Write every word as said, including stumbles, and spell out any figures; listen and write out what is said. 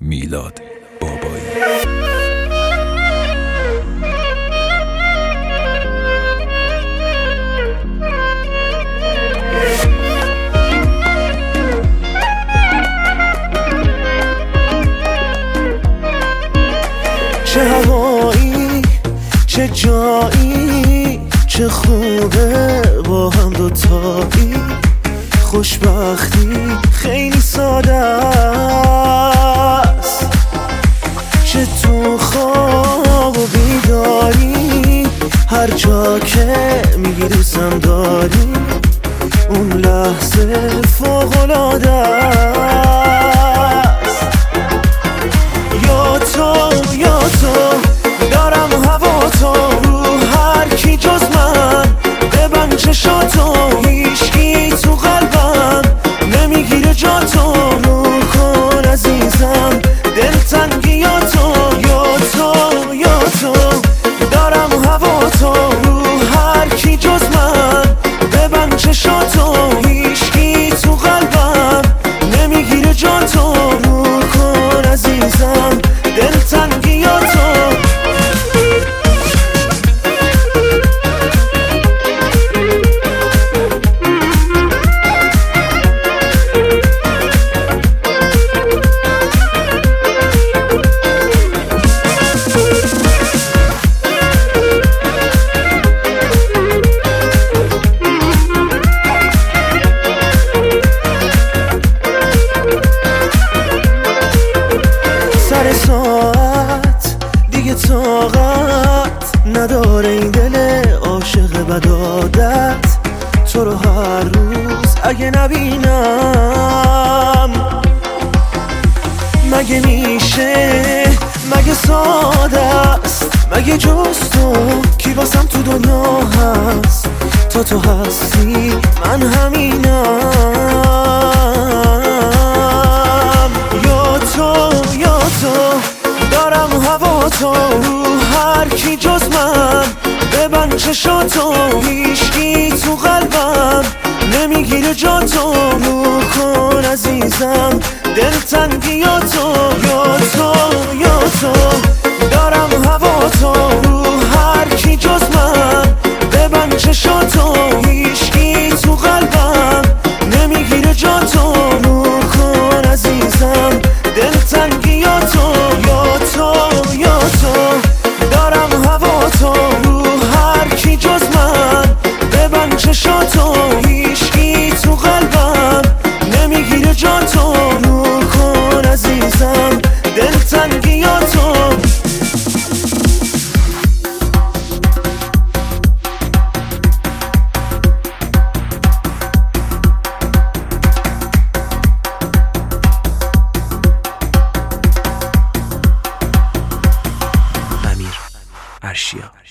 میلاد بابایی. چه هوایی، چه جایی، چه خوبه با هم دوتایی. خوشبختی خیلی ساده است، چه تو خواب و بیداری، هر جا که میگی دوستم داری، اون لحظه فوق‌العاده است. یا تو یا تو دارم هوا تو، رو هر کی جز من ببند چشاتو، هیچکی تو قلبم نمیگیره جا تو. نور کن عزیزم دلتنگیاتو، یا تو یا تو دارم هوا تو، رو هر کی جز من ببند چشاتو، هیچکی تو قلبم نمیگیره جا تو. نور کن عزیزم دلتنگیاتو. سر ساعت دیگه طاقت نداره این دل عاشق بد عادت، تو رو هر روز اگه نبینم مگه میشه، مگه ساده است، مگه جز تو کی واسم تو دنیا هست. تا تو هستی من همینم. یا تو یا تو دارم هوا تو، رو هر کی جز من ببند چشاتو، هیچکی تو قلبم نمیگیره جا تو. نور کن عزیزم دلتنگیاتو، یا تو یا تو دارم هوا تو، رو هر کی جز من ببند چشاتو، هیچکی تو قلبم نمیگیره جا تو. نور کن عزیزم دلتنگیاتو، یا تو یا تو دارم هوا تو، رو هر کی جز من ببند چشاتو، هیچکی تو قلبم نمیگیره جا تو. نور کن عزیزم دلتنگیاتو. امیر ارشیا.